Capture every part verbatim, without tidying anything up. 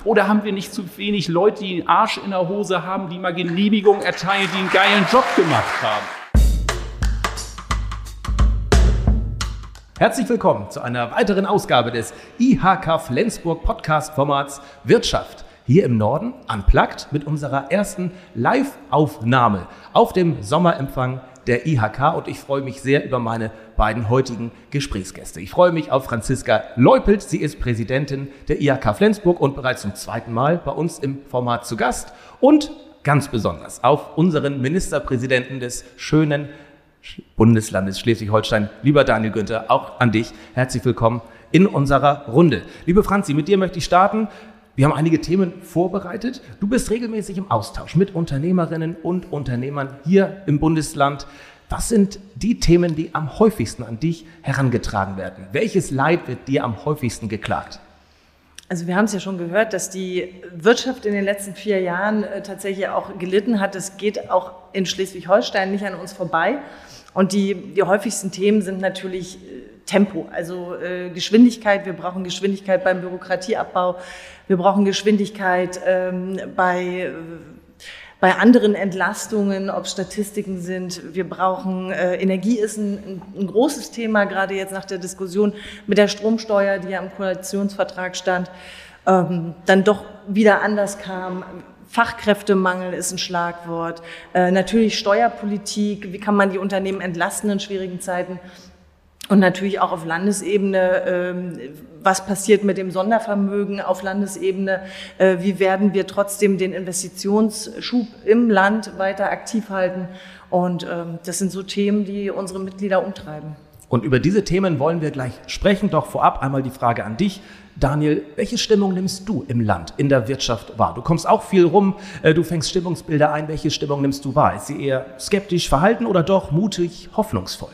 Oder haben wir nicht zu wenig Leute, die einen Arsch in der Hose haben, die mal Genehmigungen erteilen, die einen geilen Job gemacht haben? Herzlich willkommen zu einer weiteren Ausgabe des I H K Flensburg Podcast-Formats Wirtschaft. Hier im Norden, unplugged, mit unserer ersten Live-Aufnahme auf dem Sommerempfang der I H K. Und ich freue mich sehr über meine beiden heutigen Gesprächsgäste. Ich freue mich auf Franziska Leupelt. Sie ist Präsidentin der I H K Flensburg und bereits zum zweiten Mal bei uns im Format zu Gast. Und ganz besonders auf unseren Ministerpräsidenten des schönen Bundeslandes Schleswig-Holstein, lieber Daniel Günther, auch an dich. Herzlich willkommen in unserer Runde. Liebe Franzi, mit dir möchte ich starten. Wir haben einige Themen vorbereitet. Du bist regelmäßig im Austausch mit Unternehmerinnen und Unternehmern hier im Bundesland. Was sind die Themen, die am häufigsten an dich herangetragen werden? Welches Leid wird dir am häufigsten geklagt? Also wir haben es ja schon gehört, dass die Wirtschaft in den letzten vier Jahren äh, tatsächlich auch gelitten hat. Das geht auch in Schleswig-Holstein nicht an uns vorbei. Und die, die häufigsten Themen sind natürlich äh, Tempo, also äh, Geschwindigkeit. Wir brauchen Geschwindigkeit beim Bürokratieabbau. Wir brauchen Geschwindigkeit ähm, bei, äh, bei anderen Entlastungen, ob Statistiken sind. Wir brauchen, äh, Energie ist ein, ein großes Thema, gerade jetzt nach der Diskussion mit der Stromsteuer, die ja im Koalitionsvertrag stand, ähm, dann doch wieder anders kam. Fachkräftemangel ist ein Schlagwort. Äh, natürlich Steuerpolitik, wie kann man die Unternehmen entlasten in schwierigen Zeiten? Und natürlich auch auf Landesebene, ähm, was passiert mit dem Sondervermögen auf Landesebene? Äh, wie werden wir trotzdem den Investitionsschub im Land weiter aktiv halten? Und ähm, das sind so Themen, die unsere Mitglieder umtreiben. Und über diese Themen wollen wir gleich sprechen. Doch vorab einmal die Frage an dich. Daniel, welche Stimmung nimmst du im Land, in der Wirtschaft wahr? Du kommst auch viel rum, du fängst Stimmungsbilder ein. Welche Stimmung nimmst du wahr? Ist sie eher skeptisch, verhalten oder doch mutig, hoffnungsvoll?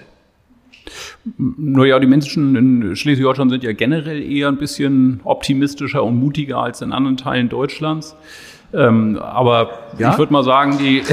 Naja, die Menschen in Schleswig-Holstein sind ja generell eher ein bisschen optimistischer und mutiger als in anderen Teilen Deutschlands. Ähm, aber ja? Ich würde mal sagen, die...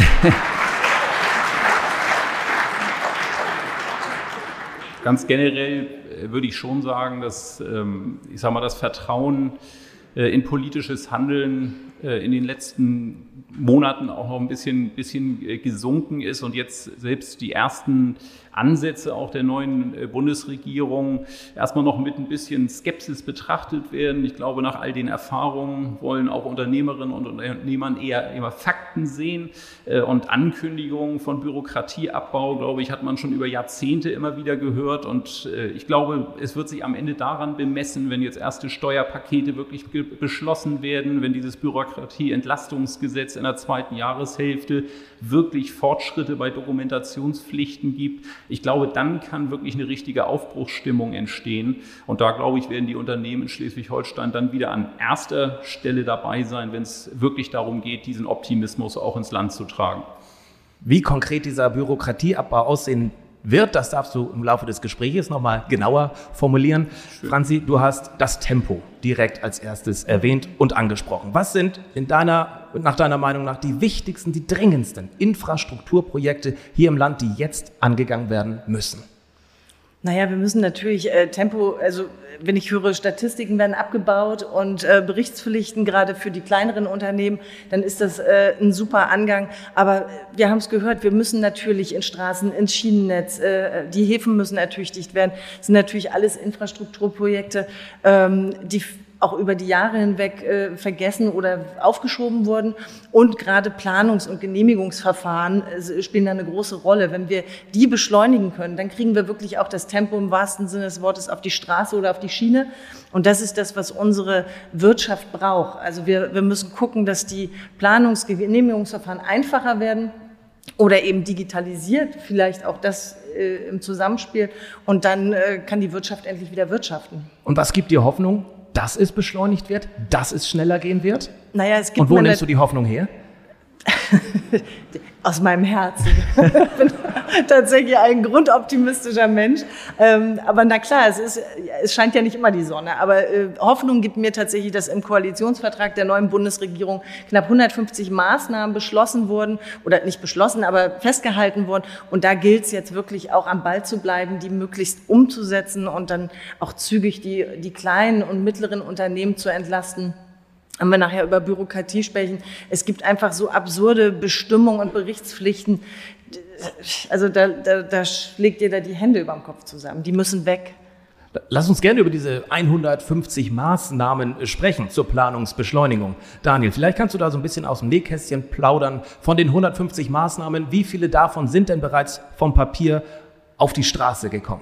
Ganz generell würde ich schon sagen, dass, ich sag mal, das Vertrauen in politisches Handeln in den letzten Monaten auch noch ein bisschen, bisschen gesunken ist und jetzt selbst die ersten Ansätze auch der neuen Bundesregierung erstmal noch mit ein bisschen Skepsis betrachtet werden. Ich glaube, nach all den Erfahrungen wollen auch Unternehmerinnen und Unternehmer eher, eher Fakten sehen und Ankündigungen von Bürokratieabbau, glaube ich, hat man schon über Jahrzehnte immer wieder gehört und ich glaube, es wird sich am Ende daran bemessen, wenn jetzt erste Steuerpakete wirklich beschlossen werden, wenn dieses Bürokratieentlastungsgesetz in der zweiten Jahreshälfte wirklich Fortschritte bei Dokumentationspflichten gibt. Ich glaube, dann kann wirklich eine richtige Aufbruchsstimmung entstehen. Und da, glaube ich, werden die Unternehmen in Schleswig-Holstein dann wieder an erster Stelle dabei sein, wenn es wirklich darum geht, diesen Optimismus auch ins Land zu tragen. Wie konkret dieser Bürokratieabbau aussehen wird, das darfst du im Laufe des Gesprächs nochmal genauer formulieren. Schön. Franzi, du hast das Tempo direkt als erstes erwähnt und angesprochen. Was sind in deiner, nach deiner Meinung nach die wichtigsten, die dringendsten Infrastrukturprojekte hier im Land, die jetzt angegangen werden müssen? Naja, wir müssen natürlich äh, Tempo, also wenn ich höre, Statistiken werden abgebaut und äh, Berichtspflichten gerade für die kleineren Unternehmen, dann ist das äh, ein super Angang. Aber wir haben es gehört, wir müssen natürlich in Straßen, ins Schienennetz, äh, die Häfen müssen ertüchtigt werden. Das sind natürlich alles Infrastrukturprojekte, ähm, die auch über die Jahre hinweg äh, vergessen oder aufgeschoben wurden. Und gerade Planungs- und Genehmigungsverfahren äh, spielen da eine große Rolle. Wenn wir die beschleunigen können, dann kriegen wir wirklich auch das Tempo im wahrsten Sinne des Wortes auf die Straße oder auf die Schiene. Und das ist das, was unsere Wirtschaft braucht. Also wir, wir müssen gucken, dass die Planungs- und Genehmigungsverfahren einfacher werden oder eben digitalisiert, vielleicht auch das äh, im Zusammenspiel. Und dann äh, kann die Wirtschaft endlich wieder wirtschaften. Und was gibt dir Hoffnung, dass es beschleunigt wird, dass es schneller gehen wird? Naja, es gibt Und wo nimmst du die Hoffnung her? Aus meinem Herzen. Ich bin tatsächlich ein grundoptimistischer Mensch. Ähm, aber na klar, es, ist, es scheint ja nicht immer die Sonne. Aber äh, Hoffnung gibt mir tatsächlich, dass im Koalitionsvertrag der neuen Bundesregierung knapp hundertfünfzig Maßnahmen beschlossen wurden, oder nicht beschlossen, aber festgehalten wurden. Und da gilt es jetzt wirklich auch am Ball zu bleiben, die möglichst umzusetzen und dann auch zügig die, die kleinen und mittleren Unternehmen zu entlasten. wenn wir nachher über Bürokratie sprechen, es gibt einfach so absurde Bestimmungen und Berichtspflichten, also da, da, da schlägt jeder die Hände über dem Kopf zusammen, die müssen weg. Lass uns gerne über diese hundertfünfzig Maßnahmen sprechen zur Planungsbeschleunigung. Daniel, vielleicht kannst du da so ein bisschen aus dem Nähkästchen plaudern. Von den hundertfünfzig Maßnahmen, wie viele davon sind denn bereits vom Papier auf die Straße gekommen?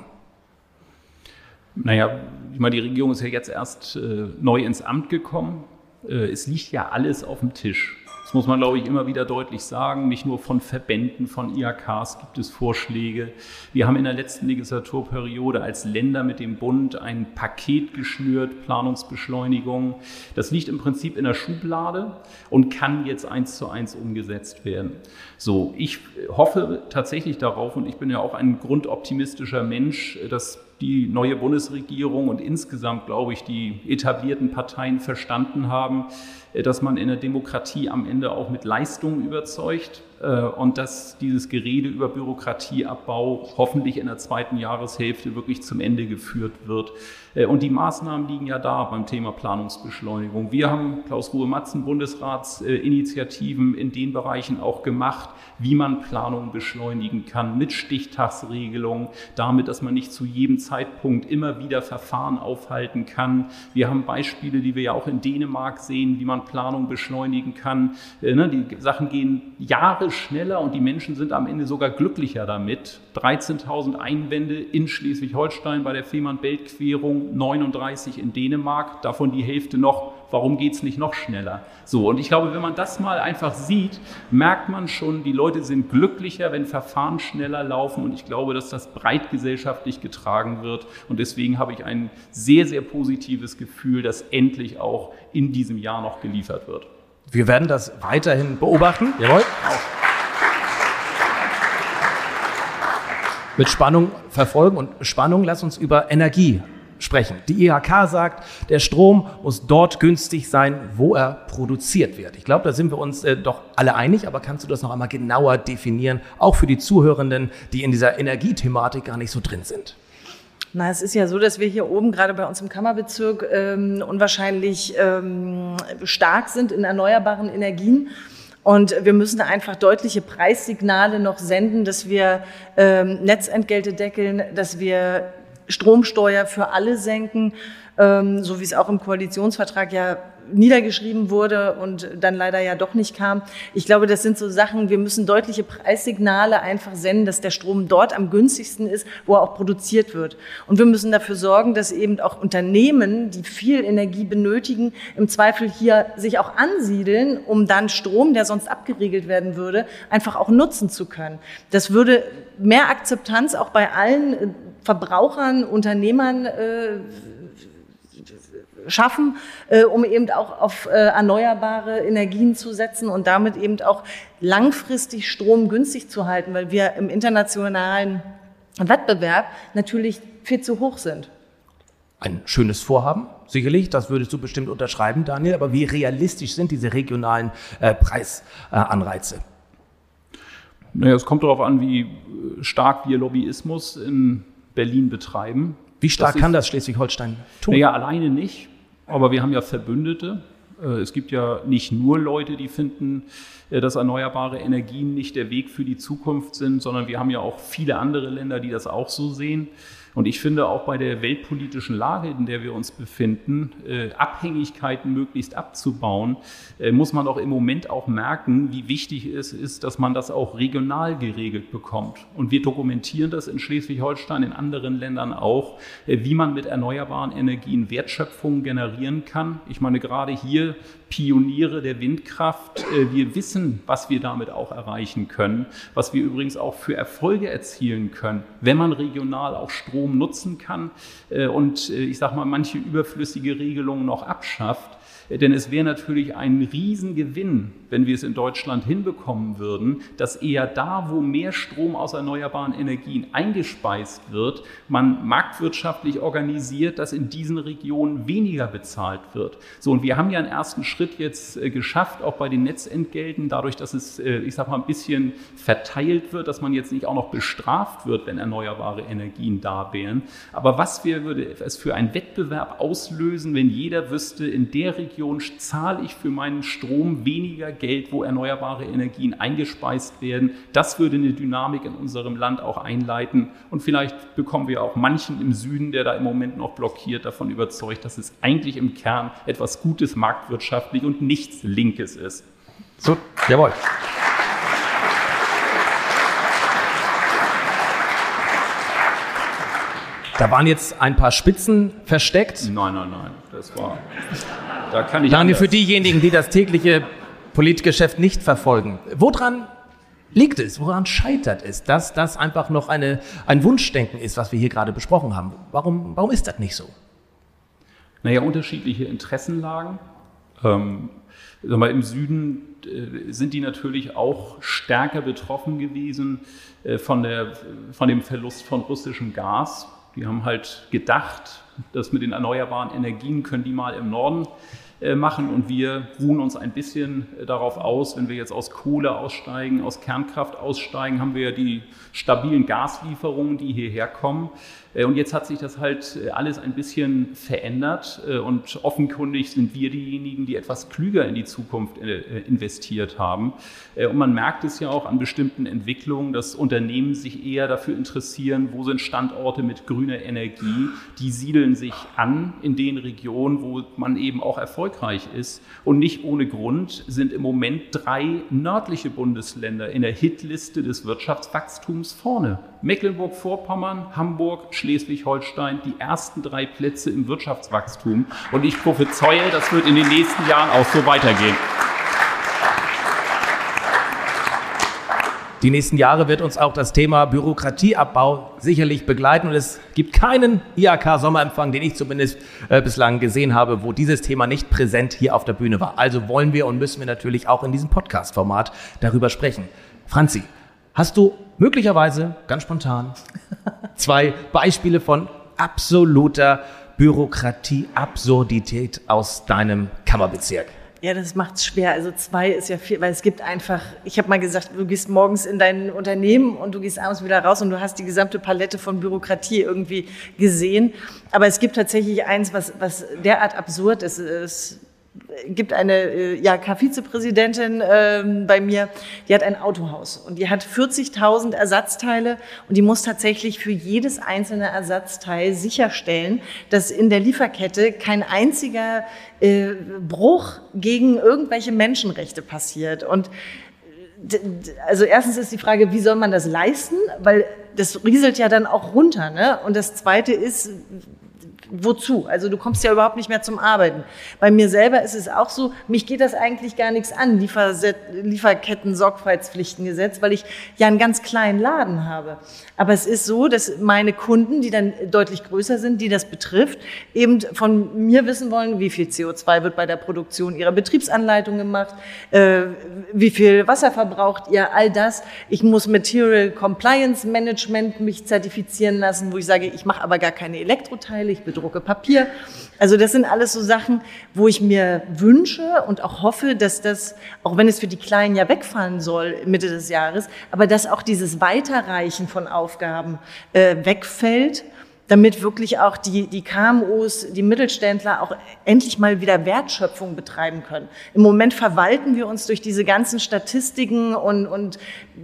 Naja, ich meine, die Regierung ist ja jetzt erst äh, neu ins Amt gekommen. Äh, es liegt ja alles auf dem Tisch. Das muss man, glaube ich, immer wieder deutlich sagen. Nicht nur von Verbänden, von I H Ks gibt es Vorschläge. Wir haben in der letzten Legislaturperiode als Länder mit dem Bund ein Paket geschnürt, Planungsbeschleunigung. Das liegt im Prinzip in der Schublade und kann jetzt eins zu eins umgesetzt werden. So, ich hoffe tatsächlich darauf, und ich bin ja auch ein grundoptimistischer Mensch, dass die neue Bundesregierung und insgesamt, glaube ich, die etablierten Parteien verstanden haben, dass man in der Demokratie am Ende auch mit Leistungen überzeugt und dass dieses Gerede über Bürokratieabbau hoffentlich in der zweiten Jahreshälfte wirklich zum Ende geführt wird. Und die Maßnahmen liegen ja da beim Thema Planungsbeschleunigung. Wir haben, Klaus Ruhe-Matzen, Bundesratsinitiativen in den Bereichen auch gemacht, wie man Planung beschleunigen kann, mit Stichtagsregelungen, damit, dass man nicht zu jedem Zeitpunkt immer wieder Verfahren aufhalten kann. Wir haben Beispiele, die wir ja auch in Dänemark sehen, wie man Planung beschleunigen kann. Die Sachen gehen Jahre schneller und die Menschen sind am Ende sogar glücklicher damit. dreizehntausend Einwände in Schleswig-Holstein bei der Fehmarn-Belt-Querung, neununddreißig in Dänemark, davon die Hälfte noch. Warum geht es nicht noch schneller? So, und ich glaube, wenn man das mal einfach sieht, merkt man schon, die Leute sind glücklicher, wenn Verfahren schneller laufen. Und ich glaube, dass das breit gesellschaftlich getragen wird. Und deswegen habe ich ein sehr, sehr positives Gefühl, dass endlich auch in diesem Jahr noch geliefert wird. Wir werden das weiterhin beobachten. Jawohl. Mit Spannung verfolgen. Und Spannung, lass uns über Energie sprechen. Die I H K sagt, der Strom muss dort günstig sein, wo er produziert wird. Ich glaube, da sind wir uns äh, doch alle einig, aber kannst du das noch einmal genauer definieren, auch für die Zuhörenden, die in dieser Energiethematik gar nicht so drin sind? Na, es ist ja so, dass wir hier oben, gerade bei uns im Kammerbezirk, ähm, unwahrscheinlich ähm, stark sind in erneuerbaren Energien. Und wir müssen da einfach deutliche Preissignale noch senden, dass wir ähm, Netzentgelte deckeln, dass wir Stromsteuer für alle senken, ähm, so wie es auch im Koalitionsvertrag ja niedergeschrieben wurde und dann leider ja doch nicht kam. Ich glaube, das sind so Sachen, wir müssen deutliche Preissignale einfach senden, dass der Strom dort am günstigsten ist, wo er auch produziert wird. Und wir müssen dafür sorgen, dass eben auch Unternehmen, die viel Energie benötigen, im Zweifel hier sich auch ansiedeln, um dann Strom, der sonst abgeregelt werden würde, einfach auch nutzen zu können. Das würde mehr Akzeptanz auch bei allen Verbrauchern, Unternehmern äh, schaffen, äh, um eben auch auf äh, erneuerbare Energien zu setzen und damit eben auch langfristig Strom günstig zu halten, weil wir im internationalen Wettbewerb natürlich viel zu hoch sind. Ein schönes Vorhaben, sicherlich, das würdest du bestimmt unterschreiben, Daniel, aber wie realistisch sind diese regionalen äh, Preisanreize? Naja, es kommt darauf an, wie stark wir Lobbyismus in Berlin betreiben. Wie stark das kann das Schleswig-Holstein tun? Naja, alleine nicht, aber wir haben ja Verbündete. Es gibt ja nicht nur Leute, die finden, dass erneuerbare Energien nicht der Weg für die Zukunft sind, sondern wir haben ja auch viele andere Länder, die das auch so sehen. Und ich finde auch bei der weltpolitischen Lage, in der wir uns befinden, äh, Abhängigkeiten möglichst abzubauen, äh, muss man auch im Moment auch merken, wie wichtig es ist, dass man das auch regional geregelt bekommt. Und wir dokumentieren das in Schleswig-Holstein, in anderen Ländern auch, äh, wie man mit erneuerbaren Energien Wertschöpfung generieren kann. Ich meine, gerade hier Pioniere der Windkraft. Wir wissen, was wir damit auch erreichen können, was wir übrigens auch für Erfolge erzielen können, wenn man regional auch Strom nutzen kann und ich sage mal, manche überflüssige Regelungen noch abschafft. Denn es wäre natürlich ein Riesengewinn, wenn wir es in Deutschland hinbekommen würden, dass eher da, wo mehr Strom aus erneuerbaren Energien eingespeist wird, man marktwirtschaftlich organisiert, dass in diesen Regionen weniger bezahlt wird. So, und wir haben ja einen ersten Schritt jetzt äh, geschafft, auch bei den Netzentgelten, dadurch, dass es, äh, ich sag mal, ein bisschen verteilt wird, dass man jetzt nicht auch noch bestraft wird, wenn erneuerbare Energien da wären. Aber was wir, würde es für einen Wettbewerb auslösen, wenn jeder wüsste, in der Region Region zahle ich für meinen Strom weniger Geld, wo erneuerbare Energien eingespeist werden. Das würde eine Dynamik in unserem Land auch einleiten. Und vielleicht bekommen wir auch manchen im Süden, der da im Moment noch blockiert, davon überzeugt, dass es eigentlich im Kern etwas Gutes marktwirtschaftlich und nichts Linkes ist. So, jawohl. Da waren jetzt ein paar Spitzen versteckt. Nein, nein, nein, das war, da kann ich Daniel, anders. für diejenigen, die das tägliche Politgeschäft nicht verfolgen, woran liegt es, woran scheitert es, dass das einfach noch eine, ein Wunschdenken ist, was wir hier gerade besprochen haben? Warum, warum ist das nicht so? Naja, unterschiedliche Interessenlagen. Ähm, sag mal, im Süden äh, sind die natürlich auch stärker betroffen gewesen äh, von, der, von dem Verlust von russischem Gas. Die haben halt gedacht, dass mit den erneuerbaren Energien können die mal im Norden äh, machen und wir ruhen uns ein bisschen äh, darauf aus. Wenn wir jetzt aus Kohle aussteigen, aus Kernkraft aussteigen, haben wir ja die stabilen Gaslieferungen, die hierher kommen. Äh, und jetzt hat sich das halt äh, alles ein bisschen verändert äh, und offenkundig sind wir diejenigen, die etwas klüger in die Zukunft äh, investiert haben. Äh, und man merkt es ja auch an bestimmten Entwicklungen, dass Unternehmen sich eher dafür interessieren, wo sind Standorte mit grüner Energie. Die siedeln sich an in den Regionen, wo man eben auch erfolgreich ist. Und nicht ohne Grund sind im Moment drei nördliche Bundesländer in der Hitliste des Wirtschaftswachstums vorne. Mecklenburg-Vorpommern, Hamburg, Schleswig-Holstein, die ersten drei Plätze im Wirtschaftswachstum. Und ich prophezeue, das wird in den nächsten Jahren auch so weitergehen. Die nächsten Jahre wird uns auch das Thema Bürokratieabbau sicherlich begleiten und es gibt keinen I H K-Sommerempfang, den ich zumindest äh, bislang gesehen habe, wo dieses Thema nicht präsent hier auf der Bühne war. Also wollen wir und müssen wir natürlich auch in diesem Podcast-Format darüber sprechen. Franzi, hast du möglicherweise, ganz spontan, zwei Beispiele von absoluter Bürokratie-Absurdität aus deinem Kammerbezirk? Ja, das macht's schwer. Also zwei ist ja viel, weil es gibt einfach, ich habe mal gesagt, du gehst morgens in dein Unternehmen und du gehst abends wieder raus und du hast die gesamte Palette von Bürokratie irgendwie gesehen. Aber es gibt tatsächlich eins, was, was derart absurd ist. Es gibt eine I H K-Vizepräsidentin äh, bei mir, die hat ein Autohaus und die hat vierzigtausend Ersatzteile und die muss tatsächlich für jedes einzelne Ersatzteil sicherstellen, dass in der Lieferkette kein einziger äh, Bruch gegen irgendwelche Menschenrechte passiert. Und also erstens ist die Frage, wie soll man das leisten? Weil das rieselt ja dann auch runter, ne? Und das Zweite ist, wozu? Also du kommst ja überhaupt nicht mehr zum Arbeiten. Bei mir selber ist es auch so, mich geht das eigentlich gar nichts an, Lieferset- Lieferketten-Sorgfaltspflichtengesetz, weil ich ja einen ganz kleinen Laden habe. Aber es ist so, dass meine Kunden, die dann deutlich größer sind, die das betrifft, eben von mir wissen wollen, wie viel C O zwei wird bei der Produktion ihrer Betriebsanleitung gemacht, äh, wie viel Wasser verbraucht ihr, all das. Ich muss Material Compliance Management mich zertifizieren lassen, wo ich sage, ich mache aber gar keine Elektroteile, ich bedrucke Papier. Also das sind alles so Sachen, wo ich mir wünsche und auch hoffe, dass das, auch wenn es für die Kleinen ja wegfallen soll Mitte des Jahres, aber dass auch dieses Weiterreichen von Aufgaben äh, wegfällt, damit wirklich auch die, die K M Us, die Mittelständler auch endlich mal wieder Wertschöpfung betreiben können. Im Moment verwalten wir uns durch diese ganzen Statistiken und, und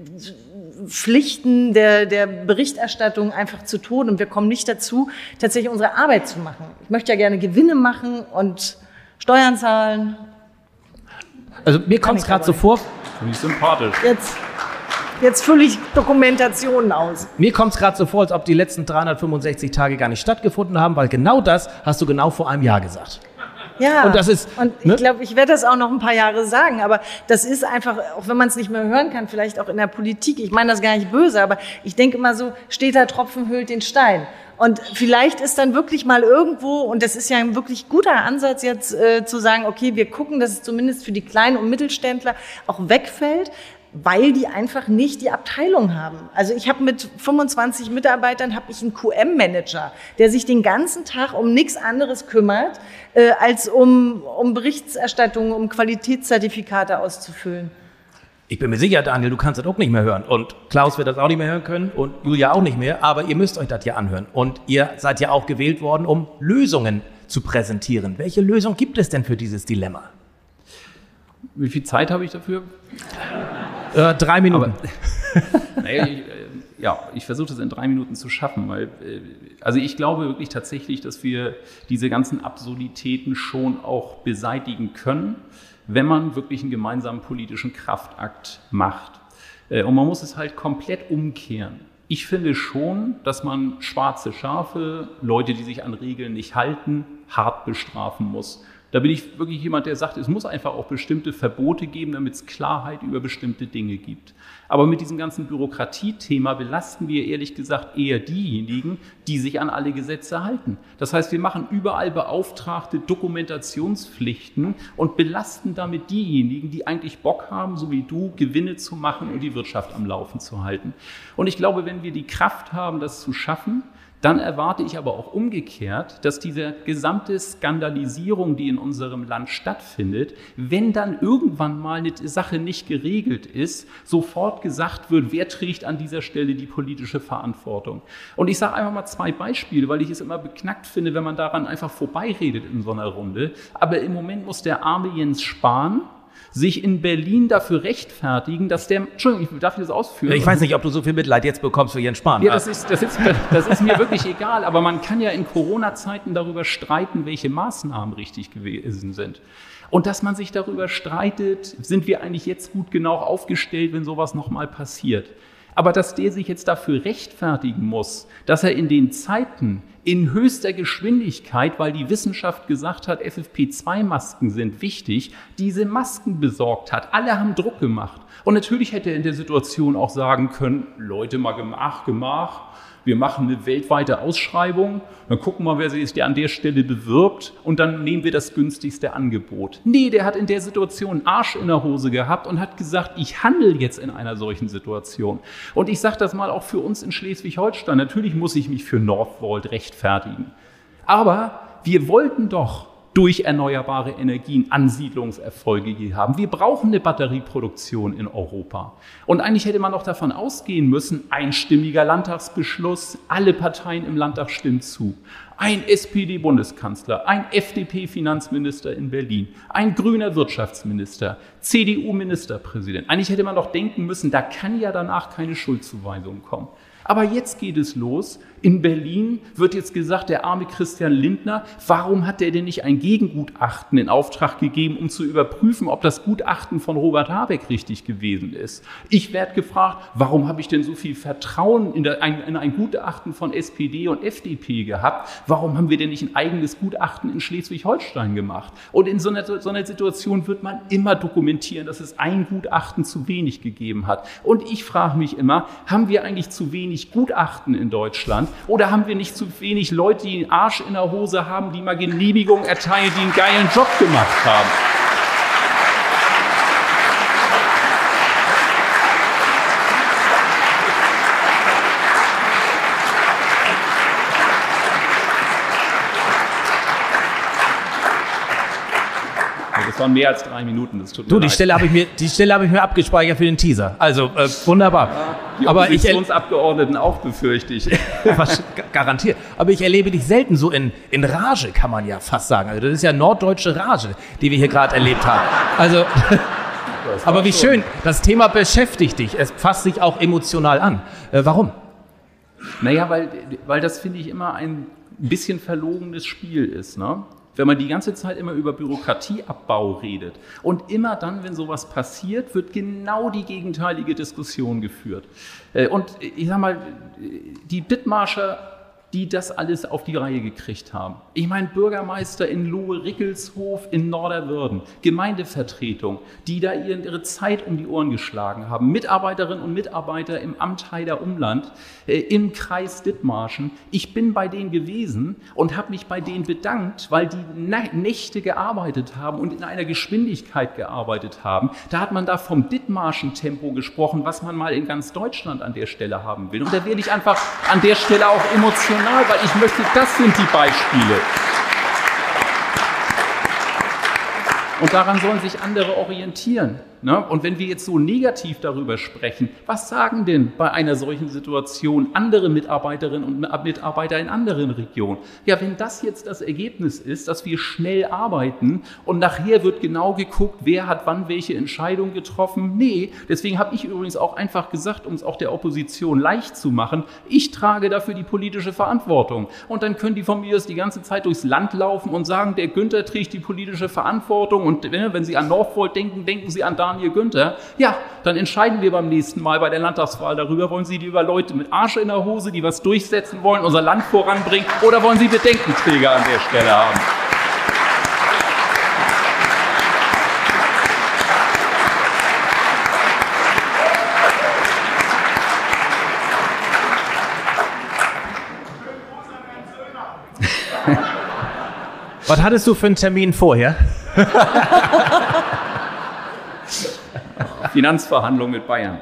Pflichten der, der Berichterstattung einfach zu tun und wir kommen nicht dazu, tatsächlich unsere Arbeit zu machen. Ich möchte ja gerne Gewinne machen und Steuern zahlen. Also mir kommt es gerade so vor. Finde ich sympathisch. Jetzt, jetzt fülle ich Dokumentationen aus. Mir kommt es gerade so vor, als ob die letzten dreihundertfünfundsechzig Tage gar nicht stattgefunden haben, weil genau das hast du genau vor einem Jahr gesagt. Ja, und das ist, und ich ne? glaube, ich werde das auch noch ein paar Jahre sagen, aber das ist einfach, auch wenn man es nicht mehr hören kann, vielleicht auch in der Politik, ich meine das gar nicht böse, aber ich denke immer so, steter Tropfen höhlt den Stein. Und vielleicht ist dann wirklich mal irgendwo, und das ist ja ein wirklich guter Ansatz jetzt äh, zu sagen, okay, wir gucken, dass es zumindest für die Kleinen und Mittelständler auch wegfällt, weil die einfach nicht die Abteilung haben. Also ich habe mit fünfundzwanzig Mitarbeitern habe ich einen Q M-Manager, der sich den ganzen Tag um nichts anderes kümmert, äh, als um, um Berichterstattung, um Qualitätszertifikate auszufüllen. Ich bin mir sicher, Daniel, du kannst das auch nicht mehr hören. Und Klaus wird das auch nicht mehr hören können und Julia auch nicht mehr. Aber ihr müsst euch das ja anhören. Und ihr seid ja auch gewählt worden, um Lösungen zu präsentieren. Welche Lösung gibt es denn für dieses Dilemma? Wie viel Zeit habe ich dafür? Äh, drei Minuten. Aber, naja, ich, ja, ich versuche das in drei Minuten zu schaffen, weil, also ich glaube wirklich tatsächlich, dass wir diese ganzen Absurditäten schon auch beseitigen können, wenn man wirklich einen gemeinsamen politischen Kraftakt macht. Und man muss es halt komplett umkehren. Ich finde schon, dass man schwarze Schafe, Leute, die sich an Regeln nicht halten, hart bestrafen muss. Da bin ich wirklich jemand, der sagt, es muss einfach auch bestimmte Verbote geben, damit es Klarheit über bestimmte Dinge gibt. Aber mit diesem ganzen Bürokratiethema belasten wir ehrlich gesagt eher diejenigen, die sich an alle Gesetze halten. Das heißt, wir machen überall beauftragte Dokumentationspflichten und belasten damit diejenigen, die eigentlich Bock haben, so wie du, Gewinne zu machen und die Wirtschaft am Laufen zu halten. Und ich glaube, wenn wir die Kraft haben, das zu schaffen, dann erwarte ich aber auch umgekehrt, dass diese gesamte Skandalisierung, die in unserem Land stattfindet, wenn dann irgendwann mal eine Sache nicht geregelt ist, sofort gesagt wird, wer trägt an dieser Stelle die politische Verantwortung. Und ich sage einfach mal zwei Beispiele, weil ich es immer beknackt finde, wenn man daran einfach vorbeiredet in so einer Runde. Aber im Moment muss der arme Jens Spahn sich in Berlin dafür rechtfertigen, dass der, Entschuldigung, darf ich das ausführen? Ich weiß nicht, ob du so viel Mitleid jetzt bekommst für Jens Spahn. Ja, das ist, das ist, das ist mir wirklich egal, aber man kann ja in Corona-Zeiten darüber streiten, welche Maßnahmen richtig gewesen sind. Und dass man sich darüber streitet, sind wir eigentlich jetzt gut genug aufgestellt, wenn sowas nochmal passiert. Aber dass der sich jetzt dafür rechtfertigen muss, dass er in den Zeiten in höchster Geschwindigkeit, weil die Wissenschaft gesagt hat, F F P zwei Masken sind wichtig, diese Masken besorgt hat. Alle haben Druck gemacht. Und natürlich hätte er in der Situation auch sagen können, Leute, mal Gemach, Gemach. Wir machen eine weltweite Ausschreibung, dann gucken wir, wer sich an der Stelle bewirbt und dann nehmen wir das günstigste Angebot. Nee, der hat in der Situation einen Arsch in der Hose gehabt und hat gesagt, ich handle jetzt in einer solchen Situation. Und ich sage das mal auch für uns in Schleswig-Holstein. Natürlich muss ich mich für Northvolt rechtfertigen. Aber wir wollten doch durch erneuerbare Energien Ansiedlungserfolge hier haben. Wir brauchen eine Batterieproduktion in Europa. Und eigentlich hätte man auch davon ausgehen müssen, einstimmiger Landtagsbeschluss, alle Parteien im Landtag stimmen zu. Ein S P D-Bundeskanzler, ein F D P-Finanzminister in Berlin, ein grüner Wirtschaftsminister, C D U-Ministerpräsident. Eigentlich hätte man doch denken müssen, da kann ja danach keine Schuldzuweisung kommen. Aber jetzt geht es los. In Berlin wird jetzt gesagt, der arme Christian Lindner, warum hat der denn nicht ein Gegengutachten in Auftrag gegeben, um zu überprüfen, ob das Gutachten von Robert Habeck richtig gewesen ist? Ich werde gefragt, warum habe ich denn so viel Vertrauen in, der, in ein Gutachten von S P D und F D P gehabt? Warum haben wir denn nicht ein eigenes Gutachten in Schleswig-Holstein gemacht? Und in so einer, so einer Situation wird man immer dokumentieren, dass es ein Gutachten zu wenig gegeben hat. Und ich frage mich immer, haben wir eigentlich zu wenig Gutachten in Deutschland? Oder haben wir nicht zu wenig Leute, die einen Arsch in der Hose haben, die mal Genehmigungen erteilen, die einen geilen Job gemacht haben? Das waren mehr als drei Minuten. Das tut mir du, die leid. Stelle habe ich mir, die Stelle habe ich mir abgespeichert für den Teaser. Also äh, wunderbar. Ja, die aber ich Oppositionsabgeordneten auch, befürchte ich. Was, garantiert. Aber ich erlebe dich selten so in, in Rage, kann man ja fast sagen. Also das ist ja norddeutsche Rage, die wir hier gerade erlebt haben. Also, aber wie schön, das Thema beschäftigt dich. Es fasst sich auch emotional an. Äh, warum? Naja, weil, weil das, finde ich, immer ein bisschen verlogenes Spiel ist, ne? Wenn man die ganze Zeit immer über Bürokratieabbau redet und immer dann, wenn sowas passiert, wird genau die gegenteilige Diskussion geführt. Und ich sag mal, die Dithmarscher, die das alles auf die Reihe gekriegt haben. Ich meine, Bürgermeister in Lohe-Rickelshof in Norderwürden, Gemeindevertretung, die da ihre Zeit um die Ohren geschlagen haben, Mitarbeiterinnen und Mitarbeiter im Amt Heider Umland, äh, im Kreis Dithmarschen. Ich bin bei denen gewesen und habe mich bei denen bedankt, weil die Nächte gearbeitet haben und in einer Geschwindigkeit gearbeitet haben. Da hat man da vom Dithmarschen Tempo gesprochen, was man mal in ganz Deutschland an der Stelle haben will. Und da werde ich einfach an der Stelle auch emotional, weil ich möchte, das sind die Beispiele. Und daran sollen sich andere orientieren. Ne? Und wenn wir jetzt so negativ darüber sprechen, was sagen denn bei einer solchen Situation andere Mitarbeiterinnen und Mitarbeiter in anderen Regionen? Ja, wenn das jetzt das Ergebnis ist, dass wir schnell arbeiten und nachher wird genau geguckt, wer hat wann welche Entscheidung getroffen. Nee, deswegen habe ich übrigens auch einfach gesagt, um es auch der Opposition leicht zu machen, ich trage dafür die politische Verantwortung. Und dann können die von mir die ganze Zeit durchs Land laufen und sagen, der Günther trägt die politische Verantwortung und wenn Sie an Northvolt denken, denken Sie an Daniel Günther. Ja, dann entscheiden wir beim nächsten Mal bei der Landtagswahl darüber, wollen Sie lieber Leute mit Arsch in der Hose, die was durchsetzen wollen, unser Land voranbringen, oder wollen Sie Bedenkenträger an der Stelle haben? Was hattest du für einen Termin vorher? Finanzverhandlung mit Bayern.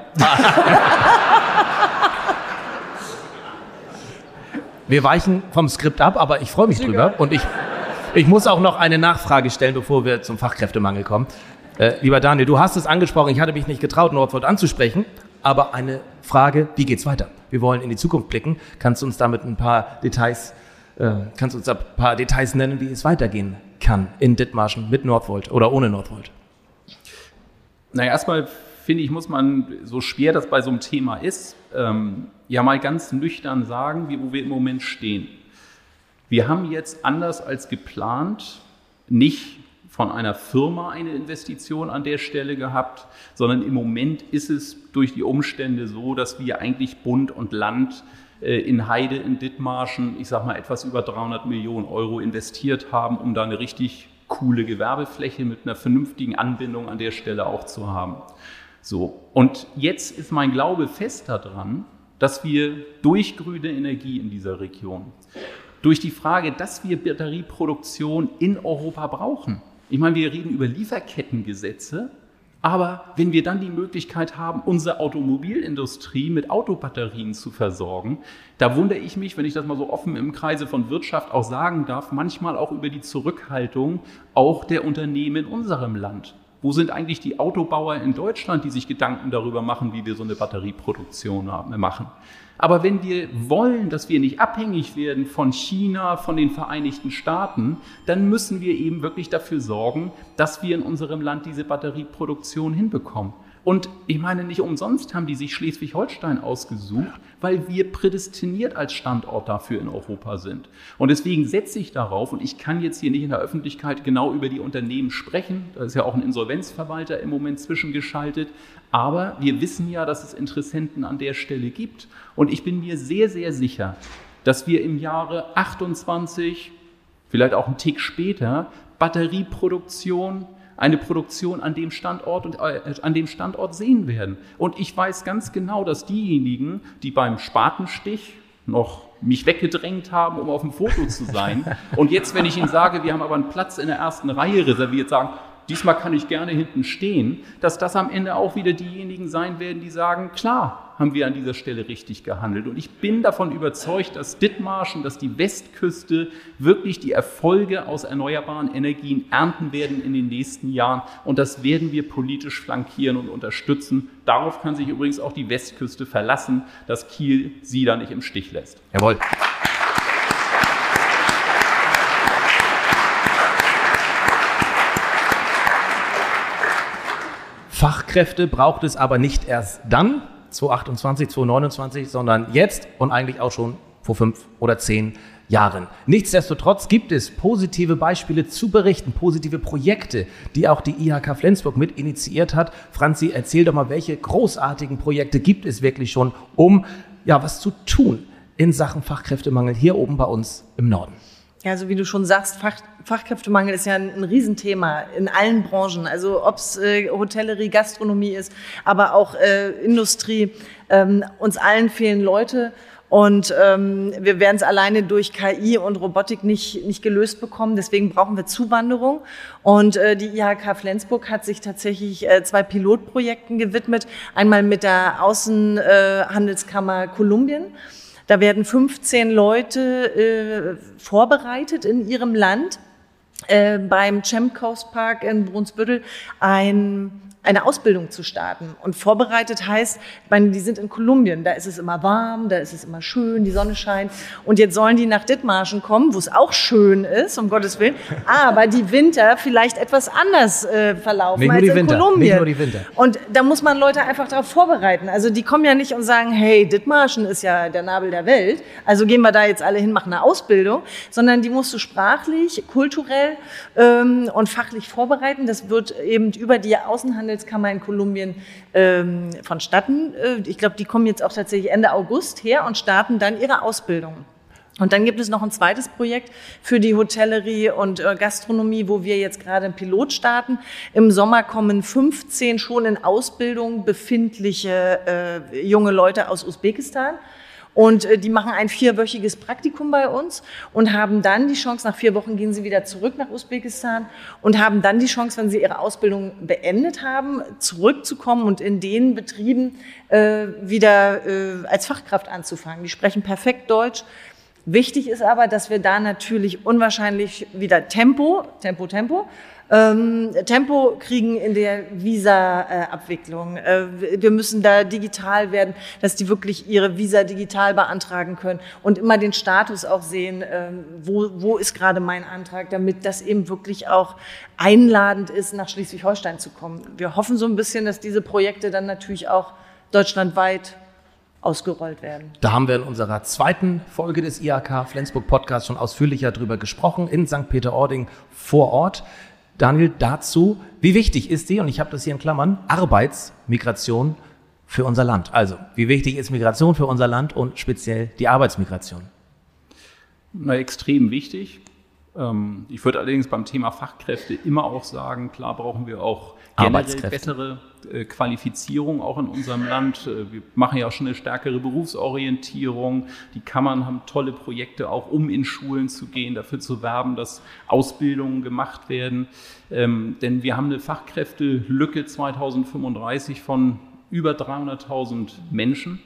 Wir weichen vom Skript ab, aber ich freue mich drüber. Und ich, ich muss auch noch eine Nachfrage stellen, bevor wir zum Fachkräftemangel kommen. Äh, lieber Daniel, du hast es angesprochen, ich hatte mich nicht getraut, Northvolt anzusprechen. Aber eine Frage, wie geht's weiter? Wir wollen in die Zukunft blicken. Kannst du uns damit ein paar Details, äh, kannst du uns ein paar Details nennen, wie es weitergehen kann in Dithmarschen mit Northvolt oder ohne Northvolt? Naja, erstmal finde ich, muss man, so schwer das bei so einem Thema ist, ähm, ja mal ganz nüchtern sagen, wie, wo wir im Moment stehen. Wir haben jetzt anders als geplant nicht von einer Firma eine Investition an der Stelle gehabt, sondern im Moment ist es durch die Umstände so, dass wir eigentlich Bund und Land äh, in Heide, in Dithmarschen, ich sag mal etwas über dreihundert Millionen Euro investiert haben, um da eine richtig coole Gewerbefläche mit einer vernünftigen Anbindung an der Stelle auch zu haben. So. Und jetzt ist mein Glaube fest daran, dass wir durch grüne Energie in dieser Region, durch die Frage, dass wir Batterieproduktion in Europa brauchen. Ich meine, wir reden über Lieferkettengesetze, aber wenn wir dann die Möglichkeit haben, unsere Automobilindustrie mit Autobatterien zu versorgen, da wundere ich mich, wenn ich das mal so offen im Kreise von Wirtschaft auch sagen darf, manchmal auch über die Zurückhaltung auch der Unternehmen in unserem Land. Wo sind eigentlich die Autobauer in Deutschland, die sich Gedanken darüber machen, wie wir so eine Batterieproduktion machen? Aber wenn wir wollen, dass wir nicht abhängig werden von China, von den Vereinigten Staaten, dann müssen wir eben wirklich dafür sorgen, dass wir in unserem Land diese Batterieproduktion hinbekommen. Und ich meine, nicht umsonst haben die sich Schleswig-Holstein ausgesucht, weil wir prädestiniert als Standort dafür in Europa sind. Und deswegen setze ich darauf, und ich kann jetzt hier nicht in der Öffentlichkeit genau über die Unternehmen sprechen, da ist ja auch ein Insolvenzverwalter im Moment zwischengeschaltet, aber wir wissen ja, dass es Interessenten an der Stelle gibt. Und ich bin mir sehr, sehr sicher, dass wir im Jahre achtundzwanzig, vielleicht auch einen Tick später, Batterieproduktion, eine Produktion an dem Standort und äh, an dem Standort sehen werden. Und ich weiß ganz genau, dass diejenigen, die beim Spatenstich noch mich weggedrängt haben, um auf dem Foto zu sein, und jetzt, wenn ich ihnen sage, wir haben aber einen Platz in der ersten Reihe reserviert, sagen, diesmal kann ich gerne hinten stehen, dass das am Ende auch wieder diejenigen sein werden, die sagen, klar, haben wir an dieser Stelle richtig gehandelt. Und ich bin davon überzeugt, dass Dithmarschen, dass die Westküste wirklich die Erfolge aus erneuerbaren Energien ernten werden in den nächsten Jahren. Und das werden wir politisch flankieren und unterstützen. Darauf kann sich übrigens auch die Westküste verlassen, dass Kiel sie da nicht im Stich lässt. Jawohl. Fachkräfte braucht es aber nicht erst dann, zweitausendachtundzwanzig, zweitausendneunundzwanzig, sondern jetzt und eigentlich auch schon vor fünf oder zehn Jahren. Nichtsdestotrotz gibt es positive Beispiele zu berichten, positive Projekte, die auch die I H K Flensburg mit initiiert hat. Franzi, erzähl doch mal, welche großartigen Projekte gibt es wirklich schon, um ja was zu tun in Sachen Fachkräftemangel hier oben bei uns im Norden? Ja, also wie du schon sagst, Fach, Fachkräftemangel ist ja ein, ein Riesenthema in allen Branchen. Also ob es äh, Hotellerie, Gastronomie ist, aber auch äh, Industrie. Ähm, uns allen fehlen Leute und ähm, wir werden es alleine durch K I und Robotik nicht, nicht gelöst bekommen. Deswegen brauchen wir Zuwanderung. Und äh, die I H K Flensburg hat sich tatsächlich äh, zwei Pilotprojekten gewidmet. Einmal mit der Außenhandelskammer äh, Kolumbien. Da werden fünfzehn Leute äh, vorbereitet in ihrem Land, äh, beim Champ Coast Park in Brunsbüttel ein eine Ausbildung zu starten. Und vorbereitet heißt, ich meine, die sind in Kolumbien, da ist es immer warm, da ist es immer schön, die Sonne scheint. Und jetzt sollen die nach Dithmarschen kommen, wo es auch schön ist, um Gottes Willen, aber die Winter vielleicht etwas anders äh, verlaufen nicht als nur die in Winter, Kolumbien. Nicht nur die Winter. Und da muss man Leute einfach darauf vorbereiten. Also die kommen ja nicht und sagen, hey, Dithmarschen ist ja der Nabel der Welt, also gehen wir da jetzt alle hin, machen eine Ausbildung, sondern die musst du sprachlich, kulturell ähm, und fachlich vorbereiten. Das wird eben über die Außenhandel Handelskammer in Kolumbien ähm, vonstatten. Ich glaube, die kommen jetzt auch tatsächlich Ende August her und starten dann ihre Ausbildung. Und dann gibt es noch ein zweites Projekt für die Hotellerie und äh, Gastronomie, wo wir jetzt gerade einen Pilot starten. Im Sommer kommen fünfzehn schon in Ausbildung befindliche äh, junge Leute aus Usbekistan. Und äh, die machen ein vierwöchiges Praktikum bei uns und haben dann die Chance, nach vier Wochen gehen sie wieder zurück nach Usbekistan und haben dann die Chance, wenn sie ihre Ausbildung beendet haben, zurückzukommen und in den Betrieben äh, wieder äh, als Fachkraft anzufangen. Die sprechen perfekt Deutsch. Wichtig ist aber, dass wir da natürlich unwahrscheinlich wieder Tempo, Tempo, Tempo, ähm, Tempo kriegen in der Visa-Abwicklung. Äh, wir müssen da digital werden, dass die wirklich ihre Visa digital beantragen können und immer den Status auch sehen, äh, wo, wo ist gerade mein Antrag, damit das eben wirklich auch einladend ist, nach Schleswig-Holstein zu kommen. Wir hoffen so ein bisschen, dass diese Projekte dann natürlich auch deutschlandweit ausgerollt werden. Da haben wir in unserer zweiten Folge des I H K Flensburg Podcast schon ausführlicher drüber gesprochen, in Sankt Peter-Ording vor Ort. Daniel, dazu, wie wichtig ist die, und ich habe das hier in Klammern, Arbeitsmigration für unser Land? Also, wie wichtig ist Migration für unser Land und speziell die Arbeitsmigration? Na, extrem wichtig. Ich würde allerdings beim Thema Fachkräfte immer auch sagen, klar brauchen wir auch generell bessere äh, Qualifizierung auch in unserem Land. Wir machen ja auch schon eine stärkere Berufsorientierung. Die Kammern haben tolle Projekte auch, um in Schulen zu gehen, dafür zu werben, dass Ausbildungen gemacht werden. Ähm, denn wir haben eine Fachkräftelücke zweitausendfünfunddreißig von über dreihunderttausend Menschen.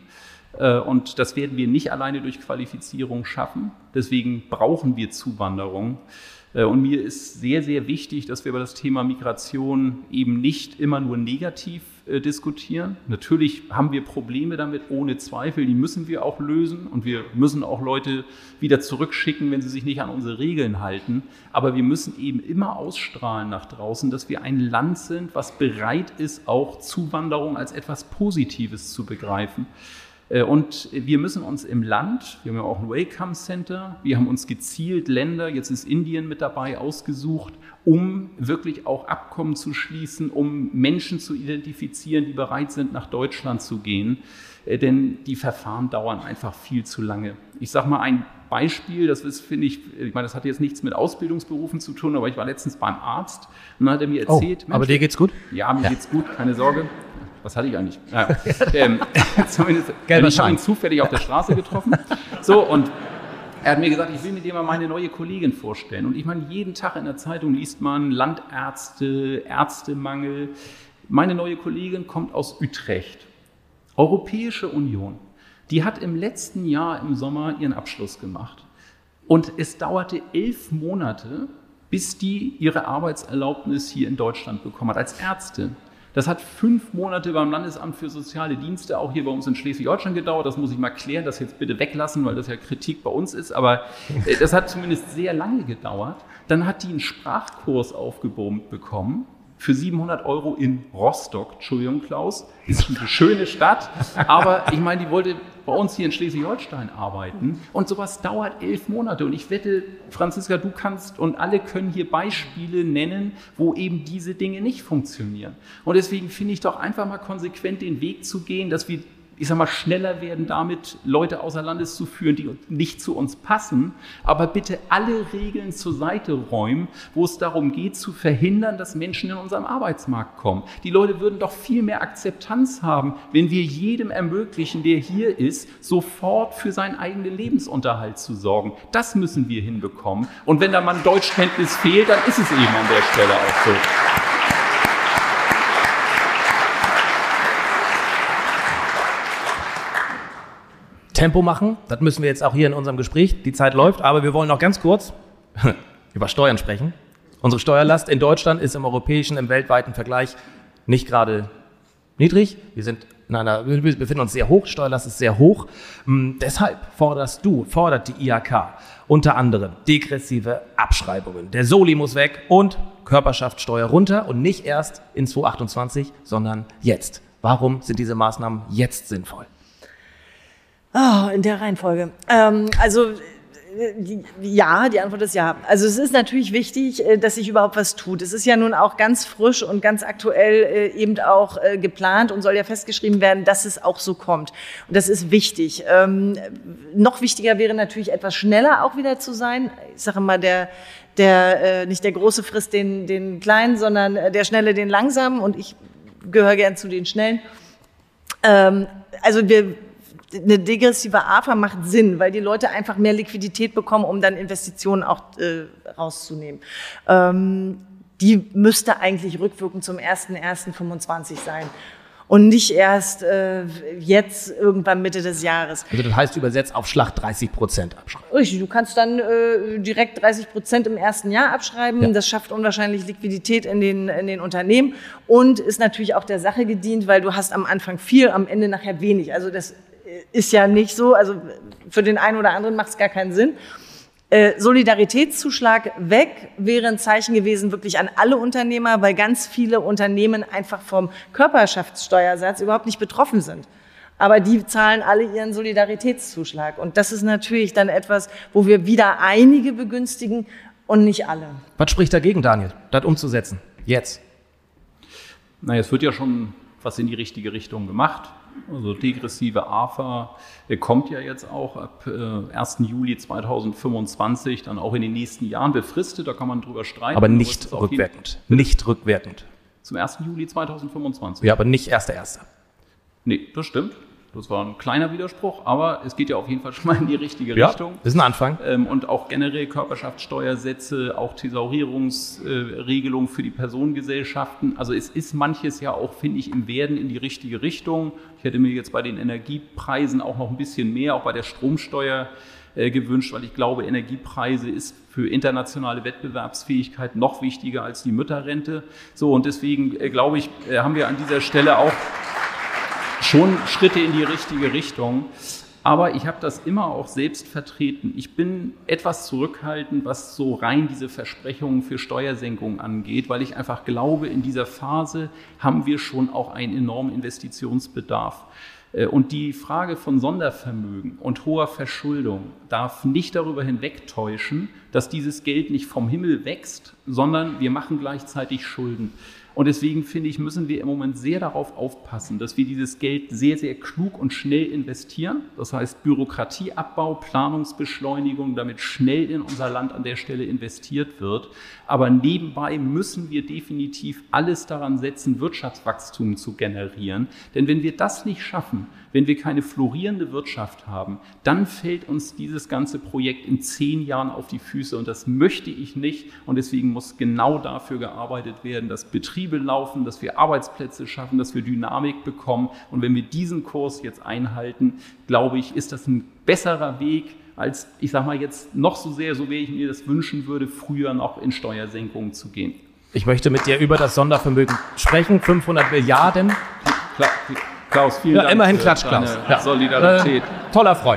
Und das werden wir nicht alleine durch Qualifizierung schaffen. Deswegen brauchen wir Zuwanderung. Und mir ist sehr, sehr wichtig, dass wir über das Thema Migration eben nicht immer nur negativ äh, diskutieren. Natürlich haben wir Probleme damit, ohne Zweifel. Die müssen wir auch lösen. Und wir müssen auch Leute wieder zurückschicken, wenn sie sich nicht an unsere Regeln halten. Aber wir müssen eben immer ausstrahlen nach draußen, dass wir ein Land sind, was bereit ist, auch Zuwanderung als etwas Positives zu begreifen. Und wir müssen uns im Land, wir haben ja auch ein Welcome Center, wir haben uns gezielt Länder, jetzt ist Indien mit dabei, ausgesucht, um wirklich auch Abkommen zu schließen, um Menschen zu identifizieren, die bereit sind, nach Deutschland zu gehen. Denn die Verfahren dauern einfach viel zu lange. Ich sage mal ein Beispiel, das ist, finde ich, ich meine, das hat jetzt nichts mit Ausbildungsberufen zu tun, aber ich war letztens beim Arzt und dann hat er mir erzählt. Oh, aber dir geht's gut? Ja, mir ja. geht's gut, keine Sorge. Was hatte ich eigentlich? Ja, ähm, zumindest Gelber ich habe ihn Schein. zufällig auf der Straße getroffen. So, und er hat mir gesagt, ich will mir dir mal meine neue Kollegin vorstellen. Und ich meine, jeden Tag in der Zeitung liest man Landärzte, Ärztemangel. Meine neue Kollegin kommt aus Utrecht, Europäische Union. Die hat im letzten Jahr im Sommer ihren Abschluss gemacht. Und es dauerte elf Monate, bis die ihre Arbeitserlaubnis hier in Deutschland bekommen hat, als Ärztin. Das hat fünf Monate beim Landesamt für soziale Dienste, auch hier bei uns in Schleswig-Holstein gedauert. Das muss ich mal klären, das jetzt bitte weglassen, weil das ja Kritik bei uns ist. Aber äh, das hat zumindest sehr lange gedauert. Dann hat die einen Sprachkurs aufgebombt bekommen für siebenhundert Euro in Rostock. Entschuldigung, Klaus, ist eine schöne Stadt. Aber ich meine, die wollte bei uns hier in Schleswig-Holstein arbeiten. Und sowas dauert elf Monate. Und ich wette, Franziska, du kannst und alle können hier Beispiele nennen, wo eben diese Dinge nicht funktionieren. Und deswegen finde ich doch einfach mal konsequent den Weg zu gehen, dass wir, ich sag mal, schneller werden damit, Leute außer Landes zu führen, die nicht zu uns passen, aber bitte alle Regeln zur Seite räumen, wo es darum geht, zu verhindern, dass Menschen in unserem Arbeitsmarkt kommen. Die Leute würden doch viel mehr Akzeptanz haben, wenn wir jedem ermöglichen, der hier ist, sofort für seinen eigenen Lebensunterhalt zu sorgen. Das müssen wir hinbekommen. Und wenn da mal Deutschkenntnis fehlt, dann ist es eben an der Stelle auch so. Tempo machen, das müssen wir jetzt auch hier in unserem Gespräch, die Zeit läuft, aber wir wollen noch ganz kurz über Steuern sprechen. Unsere Steuerlast in Deutschland ist im europäischen, im weltweiten Vergleich nicht gerade niedrig. Wir sind in einer, wir befinden uns sehr hoch, Steuerlast ist sehr hoch. Ähm, deshalb forderst du, fordert die I H K unter anderem degressive Abschreibungen. Der Soli muss weg und Körperschaftssteuer runter und nicht erst in zwanzig achtundzwanzig, sondern jetzt. Warum sind diese Maßnahmen jetzt sinnvoll? Oh, in der Reihenfolge. Ähm, also die, ja, die Antwort ist ja. Also es ist natürlich wichtig, dass sich überhaupt was tut. Es ist ja nun auch ganz frisch und ganz aktuell eben auch geplant und soll ja festgeschrieben werden, dass es auch so kommt. Und das ist wichtig. Ähm, noch wichtiger wäre natürlich, etwas schneller auch wieder zu sein. Ich sage mal, der der äh, nicht der Große frisst den den Kleinen, sondern der Schnelle den Langsamen. Und ich gehöre gern zu den Schnellen. Ähm, also wir Eine degressive A F A macht Sinn, weil die Leute einfach mehr Liquidität bekommen, um dann Investitionen auch äh, rauszunehmen. Ähm, die müsste eigentlich rückwirkend zum ersten ersten fünfundzwanzig sein und nicht erst äh, jetzt irgendwann Mitte des Jahres. Also das heißt übersetzt auf Schlag dreißig Prozent abschreiben. Richtig, du kannst dann äh, direkt dreißig Prozent im ersten Jahr abschreiben. Ja. Das schafft unwahrscheinlich Liquidität in den, in den Unternehmen und ist natürlich auch der Sache gedient, weil du hast am Anfang viel, am Ende nachher wenig. Also das ist ja nicht so, also für den einen oder anderen macht es gar keinen Sinn. Äh, Solidaritätszuschlag weg wäre ein Zeichen gewesen wirklich an alle Unternehmer, weil ganz viele Unternehmen einfach vom Körperschaftssteuersatz überhaupt nicht betroffen sind. Aber die zahlen alle ihren Solidaritätszuschlag. Und das ist natürlich dann etwas, wo wir wieder einige begünstigen und nicht alle. Was spricht dagegen, Daniel, das umzusetzen? Jetzt? Naja, es wird ja schon was in die richtige Richtung gemacht. Also degressive A F A kommt ja jetzt auch ab äh, ersten Juli zweitausendfünfundzwanzig, dann auch in den nächsten Jahren befristet, da kann man drüber streiten. Aber nicht rückwirkend. Nicht rückwirkend. Zum ersten Juli zweitausendfünfundzwanzig. Ja, aber nicht erster erster Nee, das stimmt. Das war ein kleiner Widerspruch, aber es geht ja auf jeden Fall schon mal in die richtige ja, Richtung. Das ist ein Anfang. Ähm, und auch generell Körperschaftssteuersätze, auch Thesaurierungsregelungen äh, für die Personengesellschaften. Also es ist manches ja auch, finde ich, im Werden in die richtige Richtung. Ich hätte mir jetzt bei den Energiepreisen auch noch ein bisschen mehr, auch bei der Stromsteuer äh, gewünscht, weil ich glaube, Energiepreise ist für internationale Wettbewerbsfähigkeit noch wichtiger als die Mütterrente. So, und deswegen äh, glaube ich, äh, haben wir an dieser Stelle auch schon Schritte in die richtige Richtung, aber ich habe das immer auch selbst vertreten. Ich bin etwas zurückhaltend, was so rein diese Versprechungen für Steuersenkungen angeht, weil ich einfach glaube, in dieser Phase haben wir schon auch einen enormen Investitionsbedarf. Und die Frage von Sondervermögen und hoher Verschuldung darf nicht darüber hinwegtäuschen, dass dieses Geld nicht vom Himmel wächst, sondern wir machen gleichzeitig Schulden. Und deswegen finde ich, müssen wir im Moment sehr darauf aufpassen, dass wir dieses Geld sehr, sehr klug und schnell investieren. Das heißt Bürokratieabbau, Planungsbeschleunigung, damit schnell in unser Land an der Stelle investiert wird. Aber nebenbei müssen wir definitiv alles daran setzen, Wirtschaftswachstum zu generieren. Denn wenn wir das nicht schaffen, wenn wir keine florierende Wirtschaft haben, dann fällt uns dieses ganze Projekt in zehn Jahren auf die Füße. Und das möchte ich nicht. Und deswegen muss genau dafür gearbeitet werden, dass Betriebe laufen, dass wir Arbeitsplätze schaffen, dass wir Dynamik bekommen. Und wenn wir diesen Kurs jetzt einhalten, glaube ich, ist das ein besserer Weg, als, ich sage mal jetzt noch so sehr, so wie ich mir das wünschen würde, früher noch in Steuersenkungen zu gehen. Ich möchte mit dir über das Sondervermögen sprechen, fünfhundert Milliarden. Klar. Klaus, vielen ja, Dank. Immerhin Klatsch, Klaus. Ja. Solidarität. Äh, toller Freund.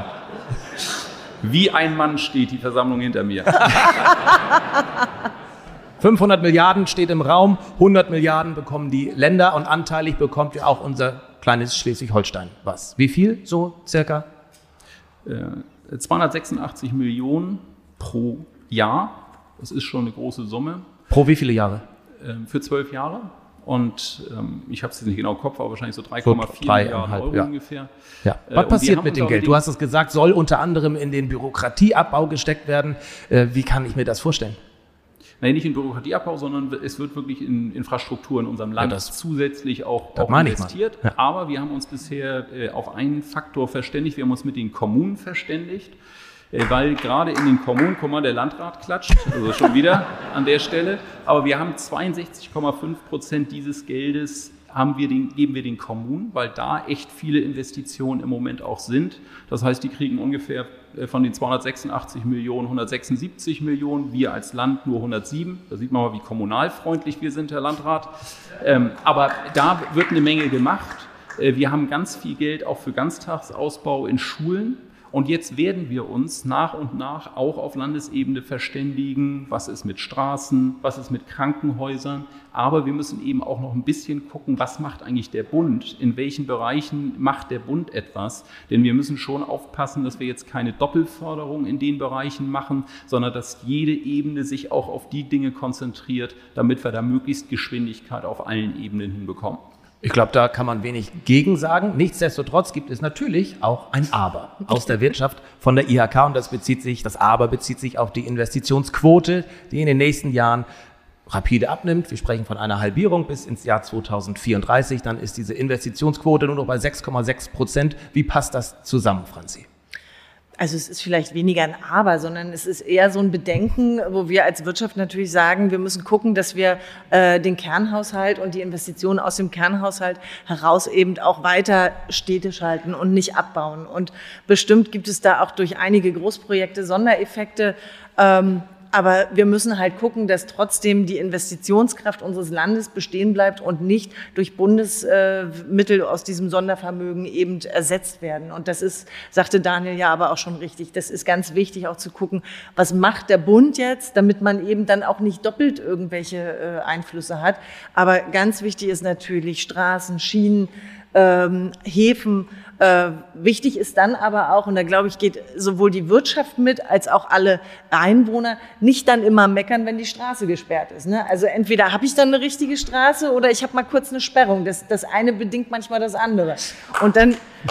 Wie ein Mann steht die Versammlung hinter mir. fünfhundert Milliarden steht im Raum, hundert Milliarden bekommen die Länder und anteilig bekommt ja auch unser kleines Schleswig-Holstein was. Wie viel so circa? Äh, zweihundertsechsundachtzig Millionen pro Jahr. Das ist schon eine große Summe. Pro wie viele Jahre? Äh, für zwölf Jahre. Und ähm, ich habe es jetzt nicht genau im Kopf, aber wahrscheinlich so drei Komma vier Milliarden Euro ja. ungefähr. Ja. Was äh, passiert mit dem Geld? Du hast es gesagt, soll unter anderem in den Bürokratieabbau gesteckt werden. Äh, wie kann ich mir das vorstellen? Nein, nicht in Bürokratieabbau, sondern es wird wirklich in Infrastruktur in unserem Land ja, das, zusätzlich auch, auch investiert. Ja. Aber wir haben uns bisher äh, auf einen Faktor verständigt. Wir haben uns mit den Kommunen verständigt. Weil gerade in den Kommunen, guck mal, der Landrat klatscht, also schon wieder an der Stelle, aber wir haben zweiundsechzig Komma fünf Prozent dieses Geldes haben wir den, geben wir den Kommunen, weil da echt viele Investitionen im Moment auch sind. Das heißt, die kriegen ungefähr von den zweihundertsechsundachtzig Millionen, hundertsechsundsiebzig Millionen, wir als Land nur hundertsieben. Da sieht man mal, wie kommunalfreundlich wir sind, Herr Landrat. Ähm, aber da wird eine Menge gemacht. Äh, wir haben ganz viel Geld auch für Ganztagsausbau in Schulen. Und jetzt werden wir uns nach und nach auch auf Landesebene verständigen, was ist mit Straßen, was ist mit Krankenhäusern. Aber wir müssen eben auch noch ein bisschen gucken, was macht eigentlich der Bund, in welchen Bereichen macht der Bund etwas. Denn wir müssen schon aufpassen, dass wir jetzt keine Doppelförderung in den Bereichen machen, sondern dass jede Ebene sich auch auf die Dinge konzentriert, damit wir da möglichst Geschwindigkeit auf allen Ebenen hinbekommen. Ich glaube, da kann man wenig gegen sagen. Nichtsdestotrotz gibt es natürlich auch ein Aber aus der Wirtschaft von der I H K und das bezieht sich, das Aber bezieht sich auf die Investitionsquote, die in den nächsten Jahren rapide abnimmt. Wir sprechen von einer Halbierung bis ins Jahr zweitausendvierunddreißig. Dann ist diese Investitionsquote nur noch bei sechs Komma sechs Prozent. Wie passt das zusammen, Franzi? Also es ist vielleicht weniger ein Aber, sondern es ist eher so ein Bedenken, wo wir als Wirtschaft natürlich sagen, wir müssen gucken, dass wir äh, den Kernhaushalt und die Investitionen aus dem Kernhaushalt heraus eben auch weiter stetisch halten und nicht abbauen. Und bestimmt gibt es da auch durch einige Großprojekte Sondereffekte. Ähm, Aber wir müssen halt gucken, dass trotzdem die Investitionskraft unseres Landes bestehen bleibt und nicht durch Bundesmittel aus diesem Sondervermögen eben ersetzt werden. Und das ist, sagte Daniel ja aber auch schon richtig, das ist ganz wichtig auch zu gucken, was macht der Bund jetzt, damit man eben dann auch nicht doppelt irgendwelche Einflüsse hat. Aber ganz wichtig ist natürlich Straßen, Schienen, ähm, Häfen. Äh, wichtig ist dann aber auch, und da glaube ich, geht sowohl die Wirtschaft mit als auch alle Einwohner, nicht dann immer meckern, wenn die Straße gesperrt ist. Ne? Also entweder habe ich dann eine richtige Straße oder ich habe mal kurz eine Sperrung. Das, das eine bedingt manchmal das andere. Und dann...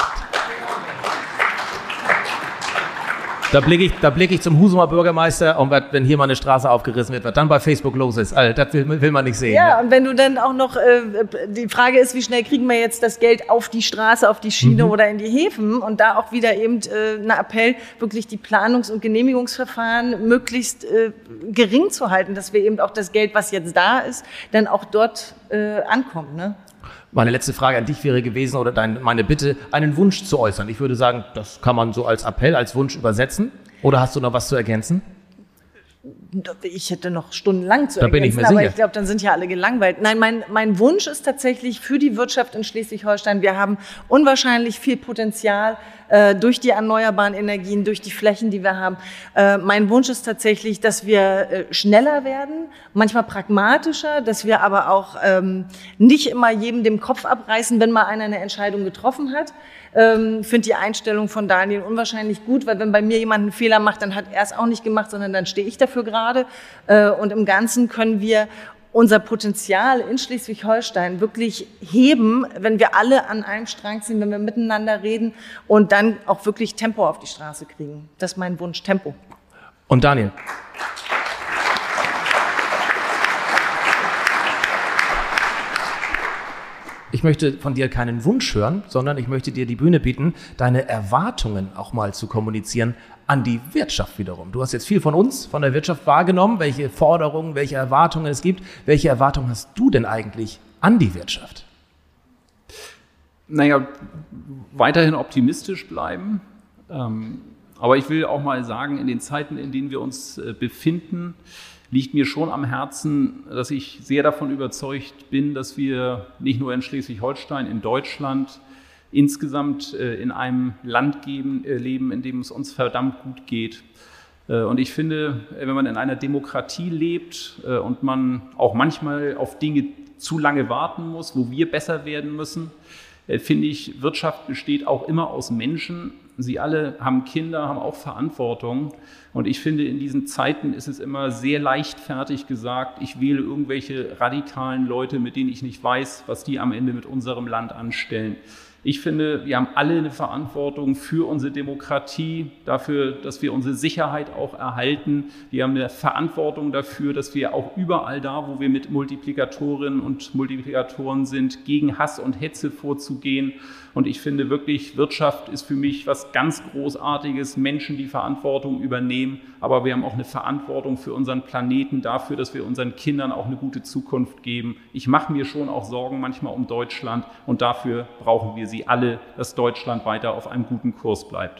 Da blicke ich, da blicke ich zum Husumer Bürgermeister und wenn hier mal eine Straße aufgerissen wird, was dann bei Facebook los ist, Alter, das will, will man nicht sehen. Ja, ne? Und wenn du dann auch noch, äh, die Frage ist, wie schnell kriegen wir jetzt das Geld auf die Straße, auf die Schiene mhm. oder in die Häfen und da auch wieder eben äh, ein Appell, wirklich die Planungs- und Genehmigungsverfahren möglichst äh, gering zu halten, dass wir eben auch das Geld, was jetzt da ist, dann auch dort äh, ankommt, ne? Meine letzte Frage an dich wäre gewesen, oder dein, meine Bitte, einen Wunsch zu äußern. Ich würde sagen, das kann man so als Appell, als Wunsch übersetzen. Oder hast du noch was zu ergänzen? Ich hätte noch stundenlang zu da bin ergänzen, ich mir aber sicher. ich glaube, dann sind ja alle gelangweilt. Nein, mein, mein Wunsch ist tatsächlich für die Wirtschaft in Schleswig-Holstein, wir haben unwahrscheinlich viel Potenzial äh, durch die erneuerbaren Energien, durch die Flächen, die wir haben. Äh, mein Wunsch ist tatsächlich, dass wir äh, schneller werden, manchmal pragmatischer, dass wir aber auch ähm, nicht immer jedem den Kopf abreißen, wenn mal einer eine Entscheidung getroffen hat. Ich ähm, finde die Einstellung von Daniel unwahrscheinlich gut, weil wenn bei mir jemand einen Fehler macht, dann hat er es auch nicht gemacht, sondern dann stehe ich dafür gerade. Äh, und im Ganzen können wir unser Potenzial in Schleswig-Holstein wirklich heben, wenn wir alle an einem Strang ziehen, wenn wir miteinander reden und dann auch wirklich Tempo auf die Straße kriegen. Das ist mein Wunsch, Tempo. Und Daniel? Ich möchte von dir keinen Wunsch hören, sondern ich möchte dir die Bühne bieten, deine Erwartungen auch mal zu kommunizieren an die Wirtschaft wiederum. Du hast jetzt viel von uns, von der Wirtschaft wahrgenommen, welche Forderungen, welche Erwartungen es gibt. Welche Erwartungen hast du denn eigentlich an die Wirtschaft? Naja, weiterhin optimistisch bleiben. Ähm, aber ich will auch mal sagen, in den Zeiten, in denen wir uns äh, befinden, liegt mir schon am Herzen, dass ich sehr davon überzeugt bin, dass wir nicht nur in Schleswig-Holstein, in Deutschland insgesamt äh, in einem Land geben, äh, leben, in dem es uns verdammt gut geht. Äh, und ich finde, wenn man in einer Demokratie lebt äh, und man auch manchmal auf Dinge zu lange warten muss, wo wir besser werden müssen, äh, finde ich, Wirtschaft besteht auch immer aus Menschen. Sie alle haben Kinder, haben auch Verantwortung. Und ich finde, in diesen Zeiten ist es immer sehr leichtfertig gesagt, ich wähle irgendwelche radikalen Leute, mit denen ich nicht weiß, was die am Ende mit unserem Land anstellen. Ich finde, wir haben alle eine Verantwortung für unsere Demokratie, dafür, dass wir unsere Sicherheit auch erhalten. Wir haben eine Verantwortung dafür, dass wir auch überall da, wo wir mit Multiplikatorinnen und Multiplikatoren sind, gegen Hass und Hetze vorzugehen. Und ich finde wirklich, Wirtschaft ist für mich was was ganz Großartiges, Menschen, die Verantwortung übernehmen, aber wir haben auch eine Verantwortung für unseren Planeten, dafür, dass wir unseren Kindern auch eine gute Zukunft geben. Ich mache mir schon auch Sorgen manchmal um Deutschland und dafür brauchen wir sie alle, dass Deutschland weiter auf einem guten Kurs bleibt.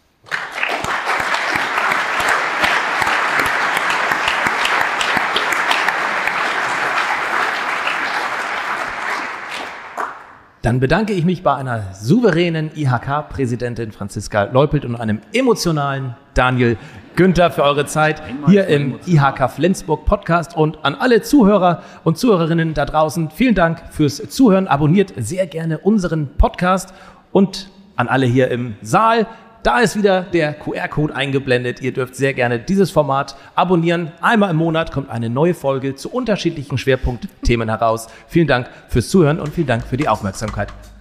Dann bedanke ich mich bei einer souveränen I H K-Präsidentin Franziska Leupelt und einem emotionalen Daniel Günther für eure Zeit hier im I H K Flensburg Podcast. Und an alle Zuhörer und Zuhörerinnen da draußen, vielen Dank fürs Zuhören. Abonniert sehr gerne unseren Podcast und an alle hier im Saal. Da ist wieder der Q R-Code eingeblendet. Ihr dürft sehr gerne dieses Format abonnieren. Einmal im Monat kommt eine neue Folge zu unterschiedlichen Schwerpunktthemen heraus. Vielen Dank fürs Zuhören und vielen Dank für die Aufmerksamkeit.